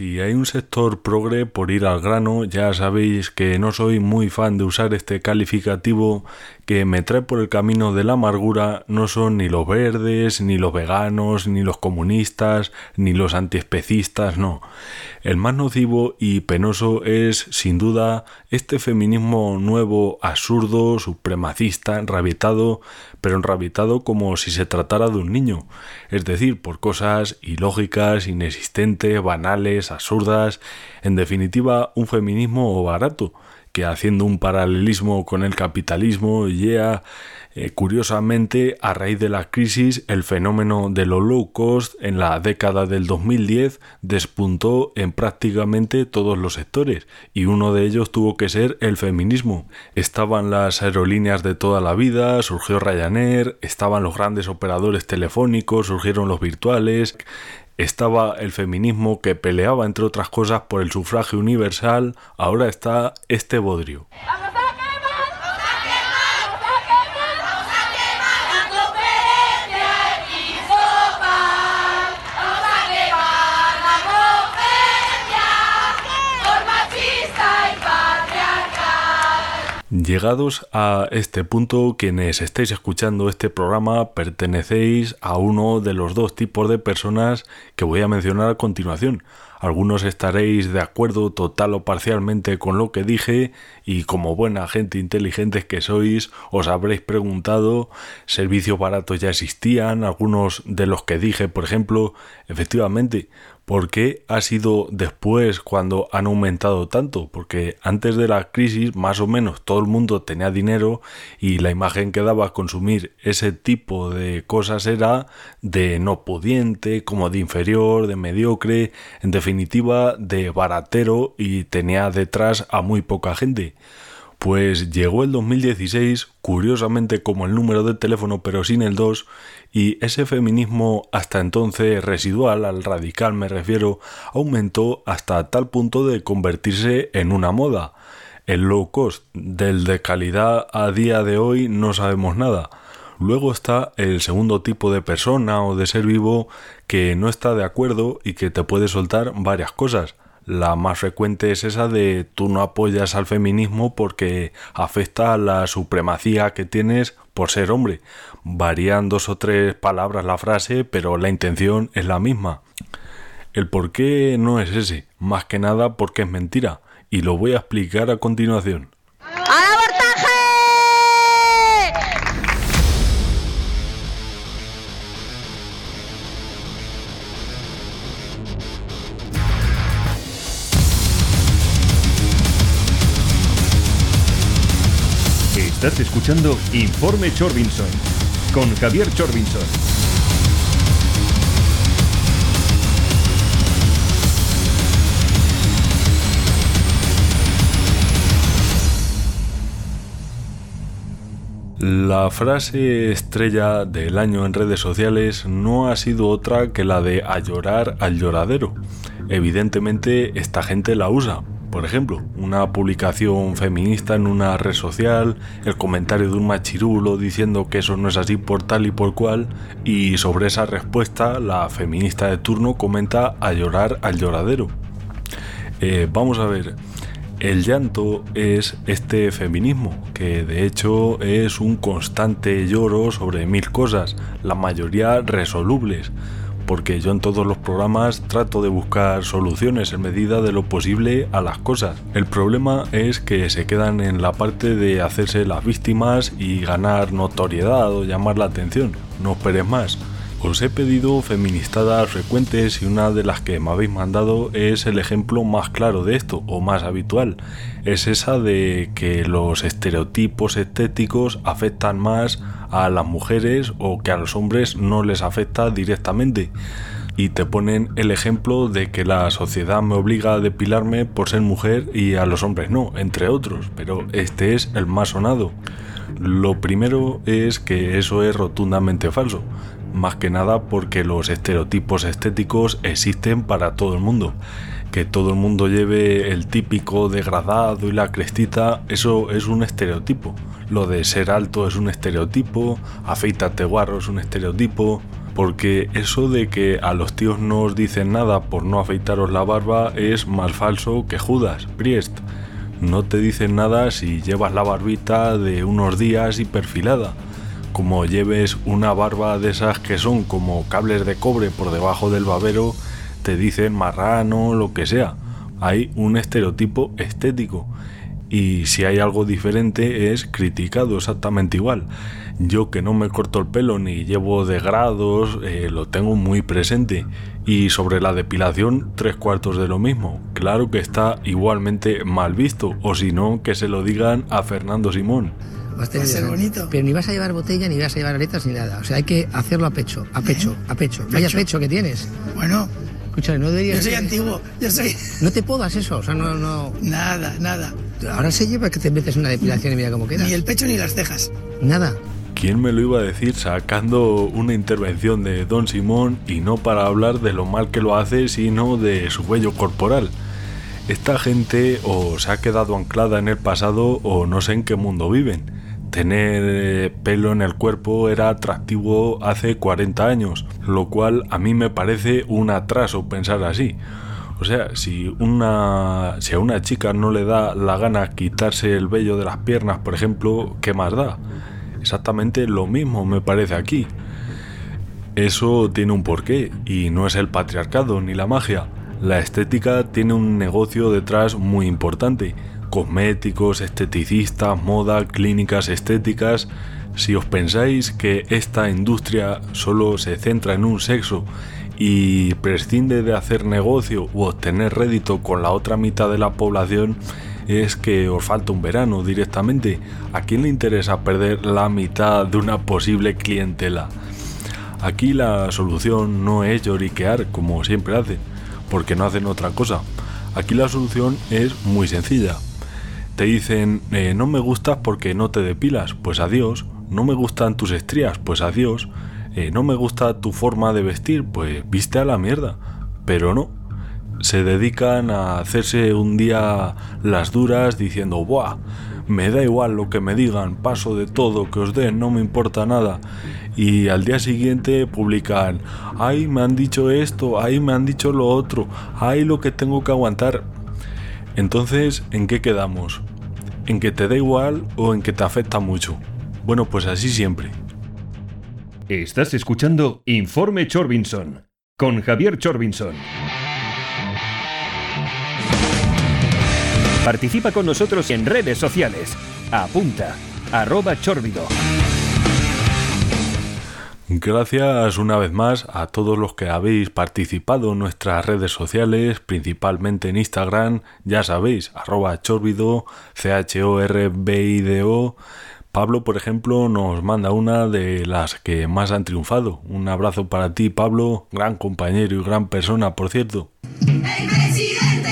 Si hay un sector progre, por ir al grano, ya sabéis que no soy muy fan de usar este calificativo que me trae por el camino de la amargura. No son ni los verdes, ni los veganos, ni los comunistas, ni los antiespecistas, no. El más nocivo y penoso es, sin duda, este feminismo nuevo, absurdo, supremacista, enrabietado, pero enrabietado como si se tratara de un niño. Es decir, por cosas ilógicas, inexistentes, banales, absurdas, en definitiva un feminismo barato, que haciendo un paralelismo con el capitalismo, curiosamente, a raíz de la crisis, el fenómeno de lo low cost en la década del 2010 despuntó en prácticamente todos los sectores, y uno de ellos tuvo que ser el feminismo. Estaban las aerolíneas de toda la vida, surgió Ryanair, estaban los grandes operadores telefónicos, surgieron los virtuales. Estaba el feminismo que peleaba, entre otras cosas, por el sufragio universal. Ahora está este bodrio. Llegados a este punto, quienes estáis escuchando este programa pertenecéis a uno de los dos tipos de personas que voy a mencionar a continuación. Algunos estaréis de acuerdo total o parcialmente con lo que dije y, como buena gente inteligentes que sois, os habréis preguntado, ¿servicios baratos ya existían? Algunos de los que dije, por ejemplo, efectivamente. ¿Por qué ha sido después cuando han aumentado tanto? Porque antes de la crisis más o menos todo el mundo tenía dinero y la imagen que daba a consumir ese tipo de cosas era de no pudiente, como de inferior, de mediocre, en definitiva de baratero, y tenía detrás a muy poca gente. Pues llegó el 2016, curiosamente como el número de teléfono pero sin el 2, y ese feminismo hasta entonces residual, al radical me refiero, aumentó hasta tal punto de convertirse en una moda. El low cost, del de calidad a día de hoy no sabemos nada. Luego está el segundo tipo de persona o de ser vivo que no está de acuerdo y que te puede soltar varias cosas. La más frecuente es esa de tú no apoyas al feminismo porque afecta a la supremacía que tienes por ser hombre. Varían 2 o 3 palabras la frase, pero la intención es la misma. El por qué no es ese, más que nada porque es mentira, y lo voy a explicar a continuación. Estás escuchando Informe Chorbinson con Javier Chorbinson. La frase estrella del año en redes sociales no ha sido otra que la de a llorar al lloradero. Evidentemente esta gente la usa. Por ejemplo, una publicación feminista en una red social, el comentario de un machirulo diciendo que eso no es así por tal y por cual, y sobre esa respuesta la feminista de turno comenta a llorar al lloradero. Vamos a ver, el llanto es este feminismo, que de hecho es un constante lloro sobre 1000 cosas, la mayoría resolubles. Porque yo en todos los programas trato de buscar soluciones en medida de lo posible a las cosas. El problema es que se quedan en la parte de hacerse las víctimas y ganar notoriedad o llamar la atención. No esperes más. Os he pedido feministadas frecuentes y una de las que me habéis mandado es el ejemplo más claro de esto, o más habitual. Es esa de que los estereotipos estéticos afectan más a las mujeres o que a los hombres no les afecta directamente. Y te ponen el ejemplo de que la sociedad me obliga a depilarme por ser mujer y a los hombres no, entre otros, pero este es el más sonado. Lo primero es que eso es rotundamente falso. Más que nada porque los estereotipos estéticos existen para todo el mundo. Que todo el mundo lleve el típico degradado y la crestita, eso es un estereotipo. Lo de ser alto es un estereotipo, afeítate guarro es un estereotipo. Porque eso de que a los tíos no os dicen nada por no afeitaros la barba es más falso que Judas Priest. No te dicen nada si llevas la barbita de unos días y perfilada. Como lleves una barba de esas que son como cables de cobre por debajo del babero, te dicen marrano, lo que sea. Hay un estereotipo estético. Y si hay algo diferente es criticado exactamente igual. Yo que no me corto el pelo ni llevo degrados, lo tengo muy presente. Y sobre la depilación, 3/4 de lo mismo. Claro que está igualmente mal visto, o si no, que se lo digan a Fernando Simón. Va a ser bonito. Pero ni vas a llevar botella, ni vas a llevar aletas, ni nada. O sea, hay que hacerlo a pecho, a pecho, a pecho. Vaya pecho que tienes. Bueno, escúchame, no deberías... yo soy antiguo, No te podas eso, o sea, no... Nada. Ahora se lleva que te metes una depilación y mira cómo quedas. Ni el pecho ni las cejas. Nada. ¿Quién me lo iba a decir sacando una intervención de Don Simón y no para hablar de lo mal que lo hace, sino de su vello corporal? Esta gente o se ha quedado anclada en el pasado o no sé en qué mundo viven. Tener pelo en el cuerpo era atractivo hace 40 años, lo cual a mí me parece un atraso pensar así. O sea, si a una chica no le da la gana quitarse el vello de las piernas, por ejemplo, ¿qué más da? Exactamente lo mismo me parece aquí. Eso tiene un porqué y no es el patriarcado ni la magia. La estética tiene un negocio detrás muy importante. Cosméticos, esteticistas, moda, clínicas estéticas. Si os pensáis que esta industria solo se centra en un sexo y prescinde de hacer negocio u obtener rédito con la otra mitad de la población, es que os falta un verano directamente. ¿A quién le interesa perder la mitad de una posible clientela? Aquí la solución no es lloriquear como siempre hacen, porque no hacen otra cosa. Aquí la solución es muy sencilla. Te dicen, no me gustas porque no te depilas, pues adiós. No me gustan tus estrías, pues adiós. No me gusta tu forma de vestir, pues viste a la mierda. Pero no. Se dedican a hacerse un día las duras diciendo, ¡buah! Me da igual lo que me digan, paso de todo, que os den, no me importa nada. Y al día siguiente publican, ¡ay, me han dicho esto! ¡Ay, me han dicho lo otro! ¡Ay, lo que tengo que aguantar! Entonces, ¿en qué quedamos? ¿En que te da igual o en que te afecta mucho? Bueno, pues así siempre. Estás escuchando Informe Chorbinson con Javier Chorbinson. Participa con nosotros en redes sociales. Apunta, @Chórbido. Gracias una vez más a todos los que habéis participado en nuestras redes sociales, principalmente en Instagram, ya sabéis, @Chórbido, CHORBIDO. Pablo, por ejemplo, nos manda una de las que más han triunfado. Un abrazo para ti, Pablo, gran compañero y gran persona, por cierto. ¡El presidente!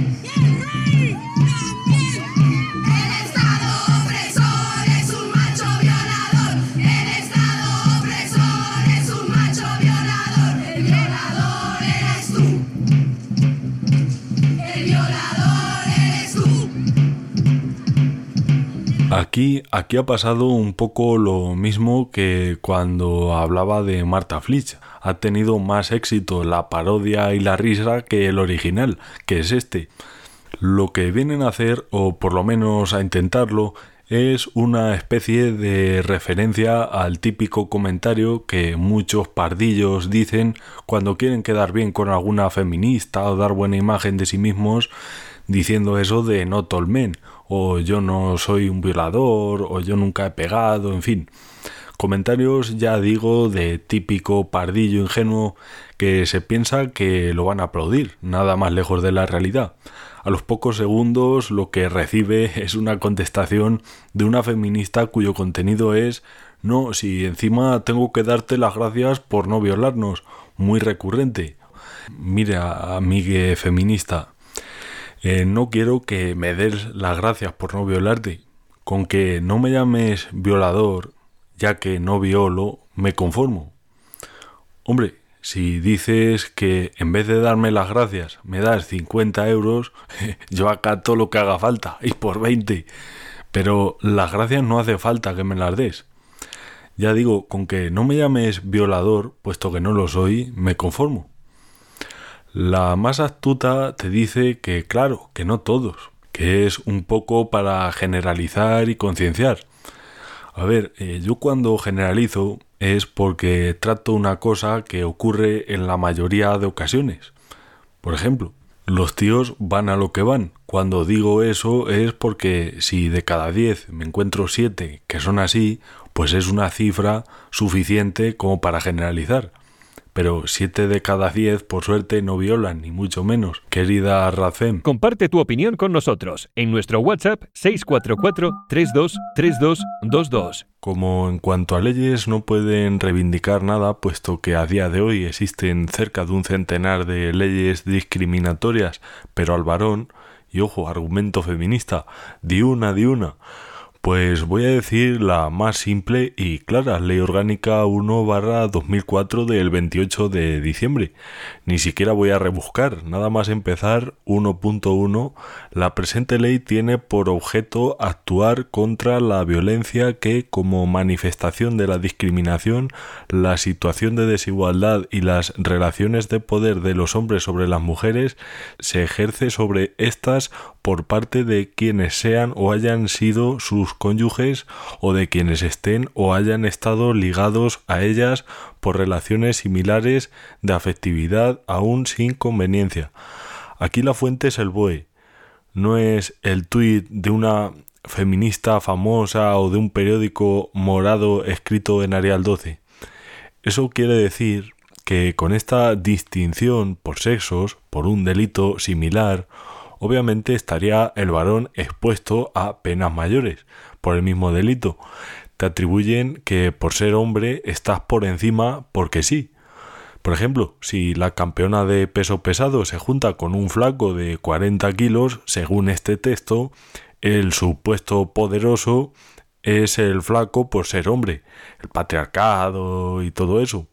Aquí ha pasado un poco lo mismo que cuando hablaba de Marta Flitsch. Ha tenido más éxito la parodia y la risa que el original, que es este. Lo que vienen a hacer, o por lo menos a intentarlo, es una especie de referencia al típico comentario que muchos pardillos dicen cuando quieren quedar bien con alguna feminista o dar buena imagen de sí mismos, diciendo eso de not all men, o yo no soy un violador, o yo nunca he pegado, en fin. Comentarios, ya digo, de típico pardillo ingenuo que se piensa que lo van a aplaudir, nada más lejos de la realidad. A los pocos segundos lo que recibe es una contestación de una feminista cuyo contenido es: no, si encima tengo que darte las gracias por no violarnos, muy recurrente. Mira, amigue feminista, no quiero que me des las gracias por no violarte. Con que no me llames violador, ya que no violo, me conformo. Hombre, si dices que en vez de darme las gracias me das 50 euros, yo acato lo que haga falta, y por 20. Pero las gracias no hace falta que me las des. Ya digo, con que no me llames violador, puesto que no lo soy, me conformo. La más astuta te dice que claro, que no todos, que es un poco para generalizar y concienciar. A ver, yo cuando generalizo es porque trato una cosa que ocurre en la mayoría de ocasiones. Por ejemplo, los tíos van a lo que van. Cuando digo eso es porque si de cada 10 me encuentro 7 que son así, pues es una cifra suficiente como para generalizar. Pero 7 de cada 10, por suerte, no violan, ni mucho menos. Querida Razem. Comparte tu opinión con nosotros en nuestro WhatsApp 644-323222. Como en cuanto a leyes no pueden reivindicar nada, puesto que a día de hoy existen cerca de un centenar de leyes discriminatorias, pero al varón, y ojo, argumento feminista, di una, pues voy a decir la más simple y clara, Ley Orgánica 1/2004 del 28 de diciembre. Ni siquiera voy a rebuscar, nada más empezar 1.1. La presente ley tiene por objeto actuar contra la violencia que, como manifestación de la discriminación, la situación de desigualdad y las relaciones de poder de los hombres sobre las mujeres, se ejerce sobre éstas por parte de quienes sean o hayan sido sus cónyuges o de quienes estén o hayan estado ligados a ellas por relaciones similares de afectividad aún sin conveniencia. Aquí la fuente es el BOE, no es el tuit de una feminista famosa o de un periódico morado escrito en Arial 12. Eso quiere decir que con esta distinción por sexos, por un delito similar, obviamente estaría el varón expuesto a penas mayores por el mismo delito. Te atribuyen que por ser hombre estás por encima porque sí. Por ejemplo, si la campeona de peso pesado se junta con un flaco de 40 kilos, según este texto, el supuesto poderoso es el flaco por ser hombre, el patriarcado y todo eso.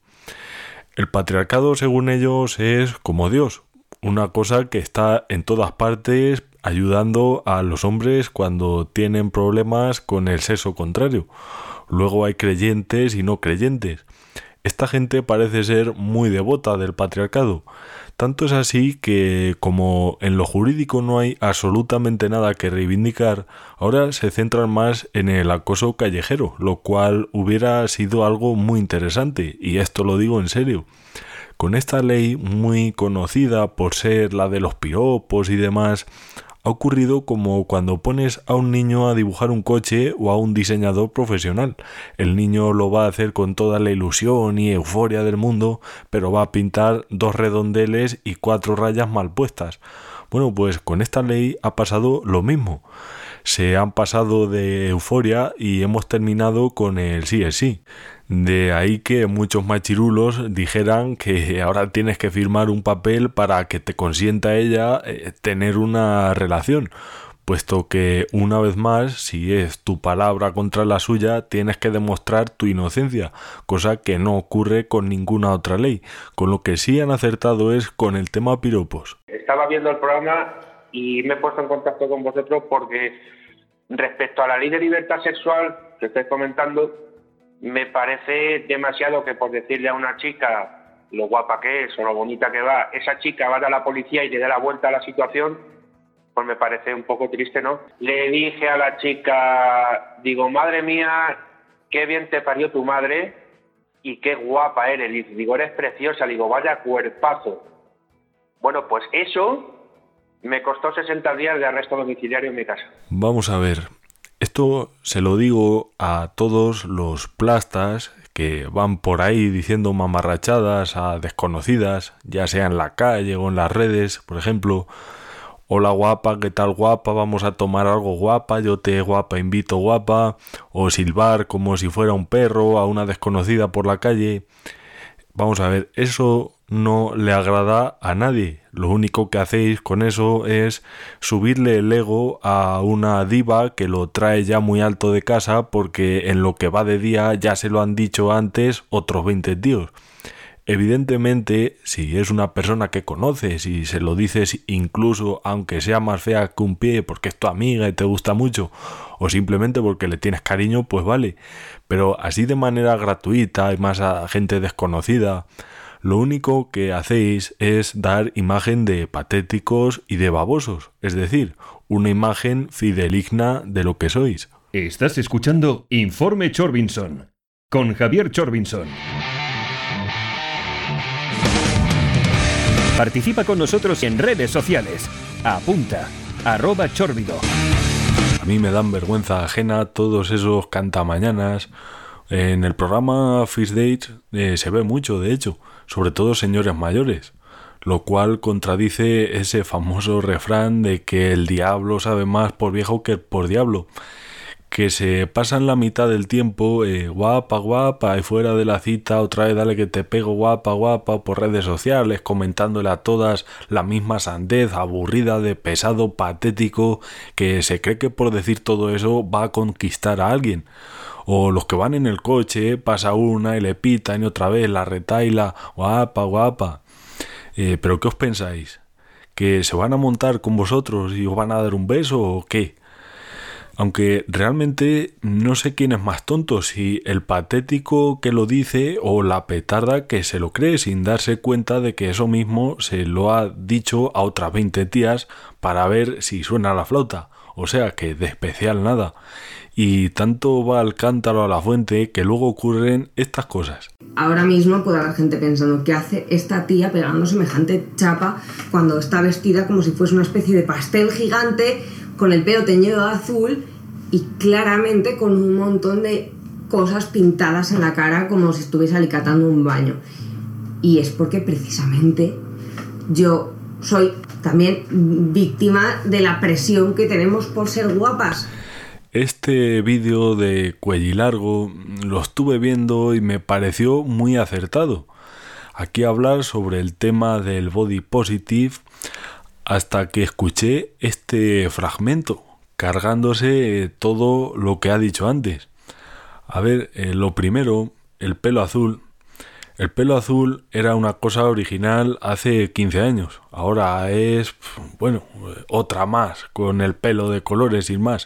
El patriarcado, según ellos, es como Dios, una cosa que está en todas partes ayudando a los hombres cuando tienen problemas con el sexo contrario. Luego hay creyentes y no creyentes. Esta gente parece ser muy devota del patriarcado. Tanto es así que, como en lo jurídico no hay absolutamente nada que reivindicar, ahora se centran más en el acoso callejero, lo cual hubiera sido algo muy interesante, y esto lo digo en serio. Con esta ley, muy conocida por ser la de los piropos y demás, ha ocurrido como cuando pones a un niño a dibujar un coche o a un diseñador profesional. El niño lo va a hacer con toda la ilusión y euforia del mundo, pero va a pintar 2 redondeles y 4 rayas mal puestas. Bueno, pues con esta ley ha pasado lo mismo. Se han pasado de euforia y hemos terminado con el sí es sí. De ahí que muchos machirulos dijeran que ahora tienes que firmar un papel para que te consienta ella tener una relación, puesto que una vez más, si es tu palabra contra la suya, tienes que demostrar tu inocencia, cosa que no ocurre con ninguna otra ley. Con lo que sí han acertado es con el tema piropos. Estaba viendo el programa y me he puesto en contacto con vosotros porque respecto a la ley de libertad sexual que estáis comentando, me parece demasiado que por decirle a una chica lo guapa que es o lo bonita que va, esa chica vaya a la policía y le dé la vuelta a la situación, pues me parece un poco triste, ¿no? Le dije a la chica, digo, madre mía, qué bien te parió tu madre y qué guapa eres. Y digo, eres preciosa. Digo, vaya cuerpazo. Bueno, pues eso me costó 60 días de arresto domiciliario en mi casa. Vamos a ver. Esto se lo digo a todos los plastas que van por ahí diciendo mamarrachadas a desconocidas, ya sea en la calle o en las redes, por ejemplo. Hola guapa, ¿qué tal guapa? Vamos a tomar algo guapa, yo te guapa, invito guapa. O silbar como si fuera un perro a una desconocida por la calle. Vamos a ver, eso no le agrada a nadie. Lo único que hacéis con eso es subirle el ego a una diva que lo trae ya muy alto de casa porque en lo que va de día ya se lo han dicho antes otros 20 tíos. Evidentemente, si es una persona que conoces y se lo dices incluso aunque sea más fea que un pie porque es tu amiga y te gusta mucho, o simplemente porque le tienes cariño, pues vale. Pero así de manera gratuita y más a gente desconocida, lo único que hacéis es dar imagen de patéticos y de babosos, es decir, una imagen fidedigna de lo que sois. Estás escuchando Informe Chorbinson con Javier Chorbinson. Participa con nosotros en redes sociales. Apunta, @Chórbido. A mí me dan vergüenza ajena todos esos cantamañanas. En el programa First Dates se ve mucho, de hecho, sobre todo señores mayores, lo cual contradice ese famoso refrán de que el diablo sabe más por viejo que por diablo, que se pasan la mitad del tiempo guapa, guapa, y fuera de la cita otra vez dale que te pego, guapa, guapa, por redes sociales, comentándole a todas la misma sandez, aburrida, de pesado, patético, que se cree que por decir todo eso va a conquistar a alguien. O los que van en el coche, pasa una y le pitan y otra vez la retaila, guapa, guapa. ¿Pero qué os pensáis? ¿Que se van a montar con vosotros y os van a dar un beso o qué? Aunque realmente no sé quién es más tonto, si el patético que lo dice o la petarda que se lo cree sin darse cuenta de que eso mismo se lo ha dicho a otras 20 tías para ver si suena la flauta. O sea que de especial nada. Y tanto va el cántaro a la fuente que luego ocurren estas cosas. Ahora mismo puede haber gente pensando ¿qué hace esta tía pegando semejante chapa cuando está vestida como si fuese una especie de pastel gigante con el pelo teñido de azul y claramente con un montón de cosas pintadas en la cara como si estuviese alicatando un baño? Y es porque precisamente yo soy también víctima de la presión que tenemos por ser guapas. Este vídeo de Cuellilargo lo estuve viendo y me pareció muy acertado. Aquí hablar sobre el tema del body positive hasta que escuché este fragmento, cargándose todo lo que ha dicho antes. A ver, lo primero, el pelo azul. El pelo azul era una cosa original hace 15 años. Ahora es, bueno, otra más, con el pelo de colores sin más.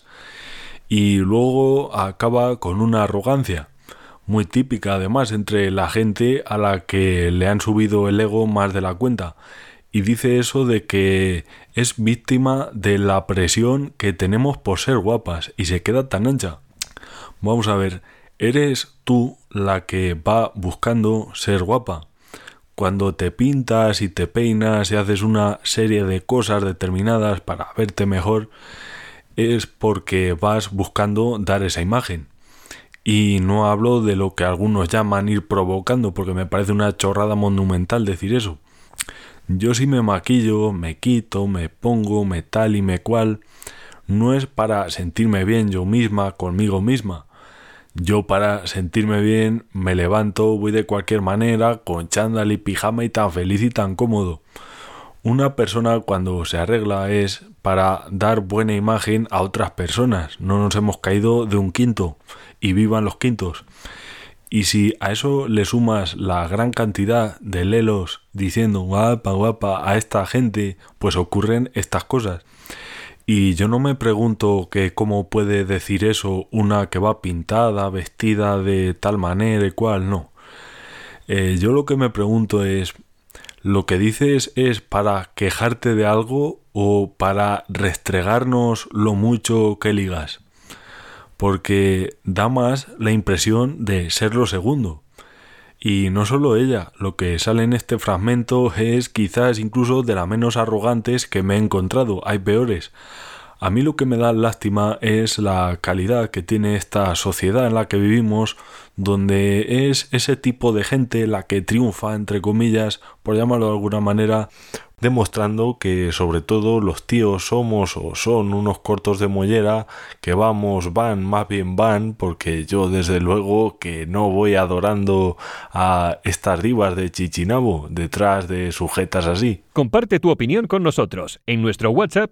Y luego acaba con una arrogancia, muy típica además entre la gente a la que le han subido el ego más de la cuenta. Y dice eso de que es víctima de la presión que tenemos por ser guapas y se queda tan ancha. Vamos a ver, ¿eres tú la que va buscando ser guapa? Cuando te pintas y te peinas y haces una serie de cosas determinadas para verte mejor, es porque vas buscando dar esa imagen. Y no hablo de lo que algunos llaman ir provocando, porque me parece una chorrada monumental decir eso. Yo si me maquillo, me quito, me pongo, me tal y me cual, no es para sentirme bien yo misma, conmigo misma. Yo para sentirme bien me levanto, voy de cualquier manera, con chándal y pijama y tan feliz y tan cómodo. Una persona cuando se arregla es para dar buena imagen a otras personas. No nos hemos caído de un quinto y vivan los quintos. Y si a eso le sumas la gran cantidad de lelos diciendo guapa, guapa a esta gente, pues ocurren estas cosas. Y yo no me pregunto que cómo puede decir eso una que va pintada, vestida de tal manera y cual, no. Yo lo que me pregunto es, ¿lo que dices es para quejarte de algo o para restregarnos lo mucho que ligas? Porque da más la impresión de ser lo segundo. Y no solo ella, lo que sale en este fragmento es quizás incluso de las menos arrogantes que me he encontrado, hay peores. A mí lo que me da lástima es la calidad que tiene esta sociedad en la que vivimos, donde es ese tipo de gente la que triunfa, entre comillas, por llamarlo de alguna manera, demostrando que sobre todo los tíos somos o son unos cortos de mollera que van, más bien van, porque yo desde luego que no voy adorando a estas divas de Chichinabo detrás de sujetas así. Comparte tu opinión con nosotros en nuestro WhatsApp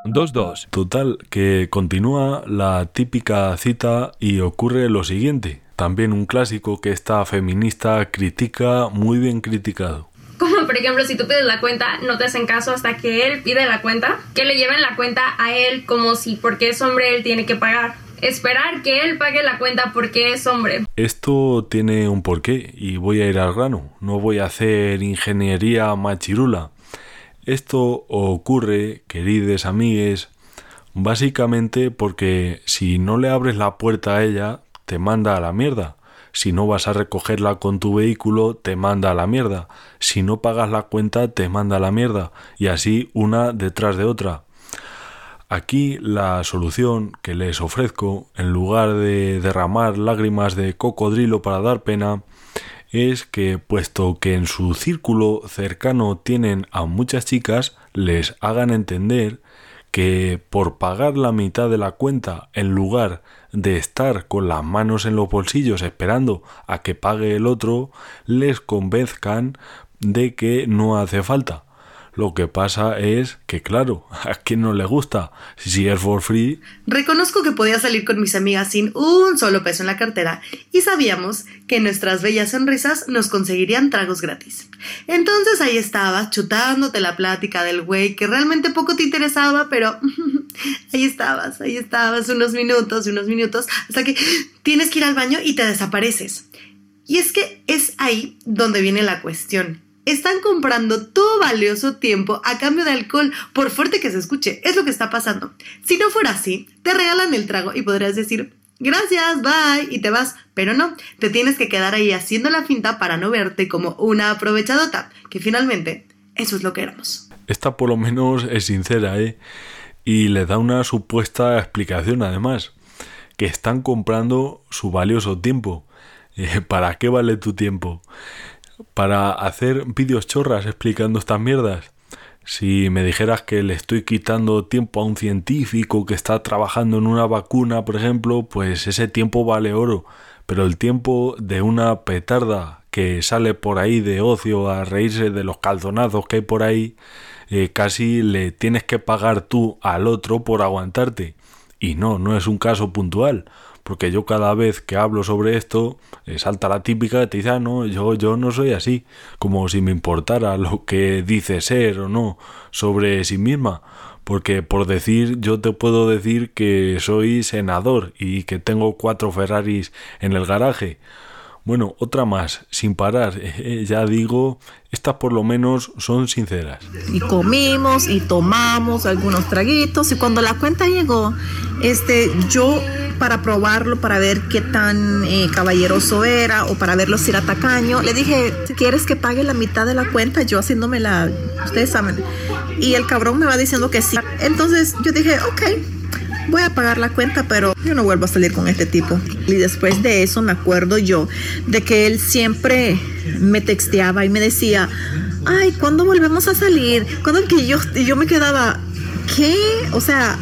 644-323222. Total, que continúa la típica cita y ocurre lo siguiente. también un clásico que esta feminista critica, muy bien criticado. Como por ejemplo, si tú pides la cuenta, no te hacen caso hasta que él pide la cuenta, que le lleven la cuenta a él como si porque es hombre él tiene que pagar. Esperar que él pague la cuenta porque es hombre. Esto tiene un porqué y voy a ir al grano. No voy a hacer ingeniería machirula. Esto ocurre, querides amigues, básicamente porque si no le abres la puerta a ella, te manda a la mierda. Si no vas a recogerla con tu vehículo, te manda a la mierda. Si no pagas la cuenta, te manda a la mierda. Y así una detrás de otra. Aquí la solución que les ofrezco, en lugar de derramar lágrimas de cocodrilo para dar pena, es que, puesto que en su círculo cercano tienen a muchas chicas, les hagan entender que por pagar la mitad de la cuenta en lugar de estar con las manos en los bolsillos esperando a que pague el otro, les convenzcan de que no hace falta. Lo que pasa es que, claro, ¿a quién no le gusta? Si es for free... Reconozco que podía salir con mis amigas sin un solo peso en la cartera y sabíamos que nuestras bellas sonrisas nos conseguirían tragos gratis. Entonces ahí estabas, chutándote la plática del güey que realmente poco te interesaba, pero ahí estabas unos minutos, hasta que tienes que ir al baño y te desapareces. Y es que es ahí donde viene la cuestión. Están comprando tu valioso tiempo a cambio de alcohol, por fuerte que se escuche, es lo que está pasando. Si no fuera así, te regalan el trago y podrías decir, gracias, bye, y te vas. Pero no, te tienes que quedar ahí haciendo la finta para no verte como una aprovechadota, que finalmente eso es lo que éramos. Esta por lo menos es sincera, y le da una supuesta explicación además, que están comprando su valioso tiempo. ¿Para qué vale tu tiempo? ¿Para hacer vídeos chorras explicando estas mierdas? Si me dijeras que le estoy quitando tiempo a un científico que está trabajando en una vacuna, por ejemplo, pues ese tiempo vale oro. Pero el tiempo de una petarda que sale por ahí de ocio a reírse de los calzonazos que hay por ahí, casi le tienes que pagar tú al otro por aguantarte. Y no es un caso puntual. Porque yo cada vez que hablo sobre esto, salta la típica que te dice, no, yo no soy así, como si me importara lo que dice ser o no sobre sí misma. Porque por decir, yo te puedo decir que soy senador y que tengo 4 Ferraris en el garaje. Bueno, otra más, sin parar, ya digo, estas por lo menos son sinceras. Y comimos y tomamos algunos traguitos y cuando la cuenta llegó, yo para probarlo, para ver qué tan caballeroso era o para verlo si era tacaño, le dije, ¿quieres que pague la mitad de la cuenta? Yo haciéndome ustedes saben. Y el cabrón me va diciendo que sí. Entonces yo dije, ok, voy a pagar la cuenta, pero yo no vuelvo a salir con este tipo. Y después de eso me acuerdo yo de que él siempre me texteaba y me decía, ay, ¿cuándo volvemos a salir? ¿Cuándo? Que yo me quedaba, ¿qué? O sea,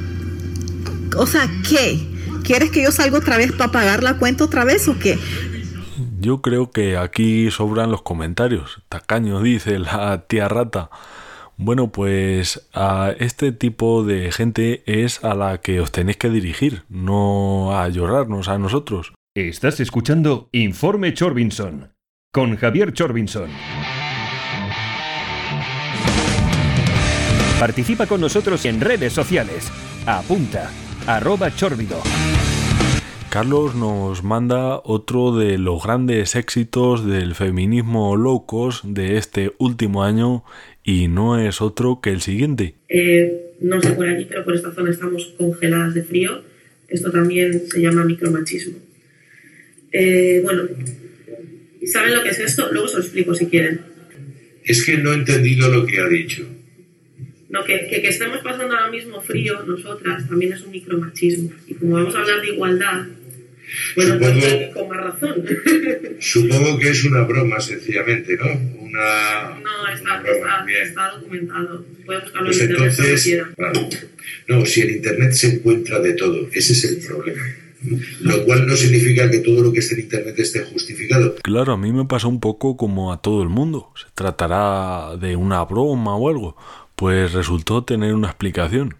¿qué? ¿Quieres que yo salga otra vez para pagar la cuenta otra vez o qué? Yo creo que aquí sobran los comentarios. Tacaño, dice la tía rata. Bueno, pues a este tipo de gente es a la que os tenéis que dirigir, no a llorarnos a nosotros. Estás escuchando Informe Chorbinson con Javier Chorbinson. Participa con nosotros en redes sociales. Apunta, @Chórbido. Carlos nos manda otro de los grandes éxitos del feminismo low cost de este último año y no es otro que el siguiente. No sé por allí, pero por esta zona estamos congeladas de frío. Esto también se llama micromachismo. Bueno, ¿saben lo que es esto? Luego os lo explico si quieren. Es que no he entendido lo que ha dicho. No, que estemos pasando ahora mismo frío nosotras también es un micromachismo. Y como vamos a hablar de igualdad, bueno, pues con más razón. Supongo que es una broma, sencillamente, ¿no? No, está documentado. Puede buscarlo pues en internet entonces, si quiera. Claro. No, si en internet se encuentra de todo, ese es el problema. Lo cual no significa que todo lo que esté en internet esté justificado. Claro, a mí me pasa un poco como a todo el mundo. ¿Se tratará de una broma o algo? Pues resultó tener una explicación.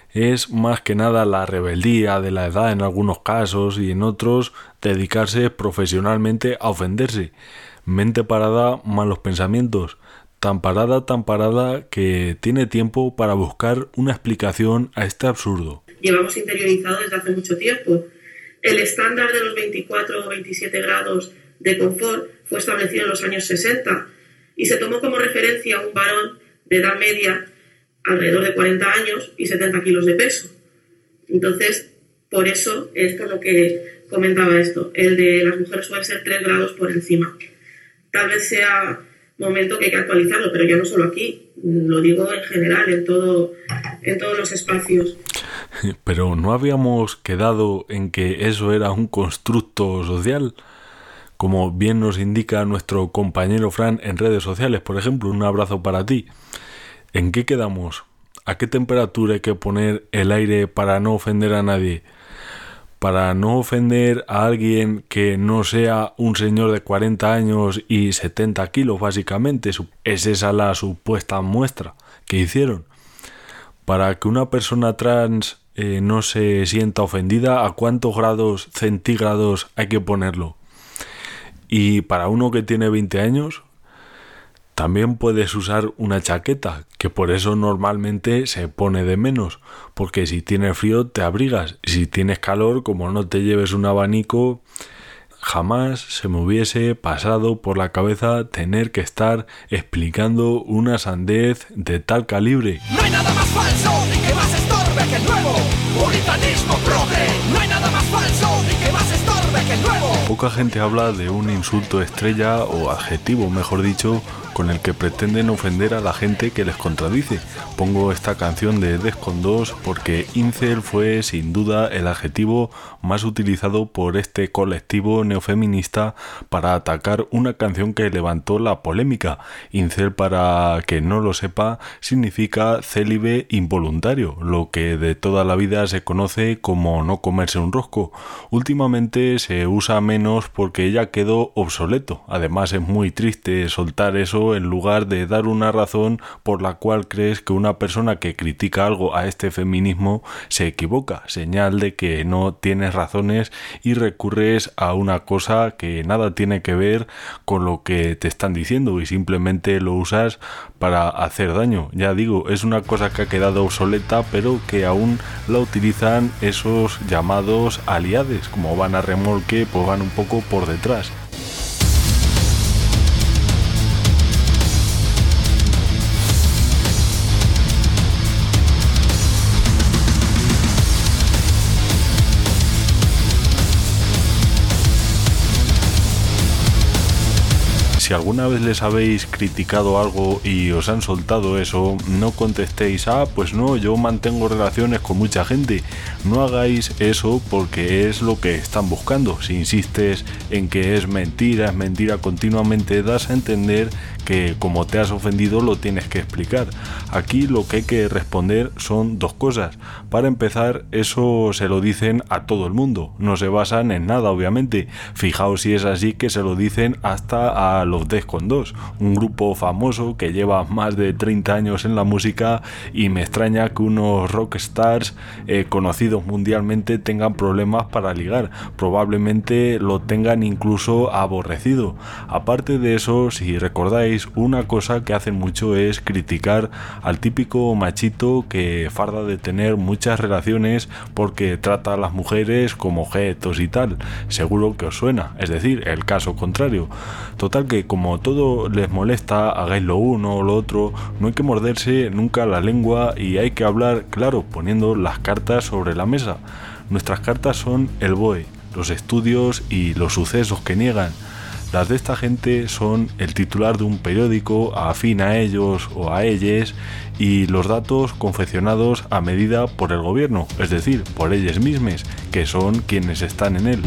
es más que nada la rebeldía de la edad en algunos casos y en otros dedicarse profesionalmente a ofenderse. Mente parada, malos pensamientos. Tan parada que tiene tiempo para buscar una explicación a este absurdo. Llevamos interiorizado desde hace mucho tiempo. El estándar de los 24 o 27 grados de confort fue establecido en los años 60 y se tomó como referencia a un varón de edad media alrededor de 40 años y 70 kilos de peso. Entonces, por eso es por lo que comentaba esto. El de las mujeres suele ser 3 grados por encima. Tal vez sea momento que hay que actualizarlo, pero ya no solo aquí, lo digo en general, en todos los espacios. Pero ¿no habíamos quedado en que eso era un constructo social? Como bien nos indica nuestro compañero Fran en redes sociales, por ejemplo, un abrazo para ti. ¿En qué quedamos? ¿A qué temperatura hay que poner el aire para no ofender a nadie? Para no ofender a alguien que no sea un señor de 40 años y 70 kilos, básicamente. Es esa la supuesta muestra que hicieron. Para que una persona trans no se sienta ofendida, ¿a cuántos grados centígrados hay que ponerlo? Y para uno que tiene 20 años, también puedes usar una chaqueta, que por eso normalmente se pone de menos, porque si tienes frío te abrigas, y si tienes calor, como no te lleves un abanico, jamás se me hubiese pasado por la cabeza tener que estar explicando una sandez de tal calibre. No hay nada más falso ni que más estorbe que el nuevo puritanismo progre. No hay nada más falso ni que más estorbe que el nuevo. Poca gente habla de un insulto estrella o adjetivo, mejor dicho, con el que pretenden ofender a la gente que les contradice. Pongo esta canción de Defcon 2 porque incel fue sin duda el adjetivo más utilizado por este colectivo neofeminista para atacar una canción que levantó la polémica. Incel, para que no lo sepa, significa célibe involuntario, lo que de toda la vida se conoce como no comerse un rosco. Últimamente se usa menos porque ya quedó obsoleto. Además es muy triste soltar eso en lugar de dar una razón por la cual crees que una persona que critica algo a este feminismo se equivoca, señal de que no tienes razones y recurres a una cosa que nada tiene que ver con lo que te están diciendo y simplemente lo usas para hacer daño. Ya digo, es una cosa que ha quedado obsoleta, pero que aún la utilizan esos llamados aliades. Como van a remolque, pues van un poco por detrás. Si alguna vez les habéis criticado algo y os han soltado eso, no contestéis, pues no, yo mantengo relaciones con mucha gente. No hagáis eso porque es lo que están buscando. Si insistes en que es mentira continuamente, das a entender que como te has ofendido lo tienes que explicar. Aquí lo que hay que responder son dos cosas. Para empezar, eso se lo dicen a todo el mundo, no se basan en nada, obviamente. Fijaos si es así, que se lo dicen hasta a los Defcon 2, un grupo famoso que lleva más de 30 años en la música, y me extraña que unos rockstars conocidos mundialmente tengan problemas para ligar. Probablemente lo tengan incluso aborrecido. Aparte de eso, si recordáis, una cosa que hacen mucho es criticar al típico machito que farda de tener muchas relaciones porque trata a las mujeres como objetos y tal. Seguro que os suena, es decir, el caso contrario. Total, que como todo les molesta, hagáis lo uno o lo otro, no hay que morderse nunca la lengua y hay que hablar claro, poniendo las cartas sobre la mesa. Nuestras cartas son el BOE, los estudios y los sucesos que niegan. Las de esta gente son el titular de un periódico afín a ellos o a ellas y los datos confeccionados a medida por el gobierno, es decir, por ellas mismas, que son quienes están en él.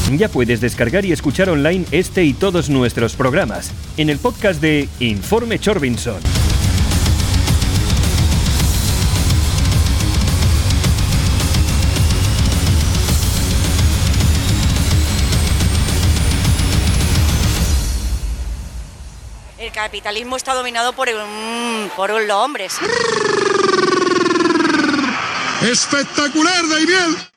Ya puedes descargar y escuchar online este y todos nuestros programas en el podcast de Informe Chorbinson. El capitalismo está dominado por los hombres. ¡Espectacular, Daimiel!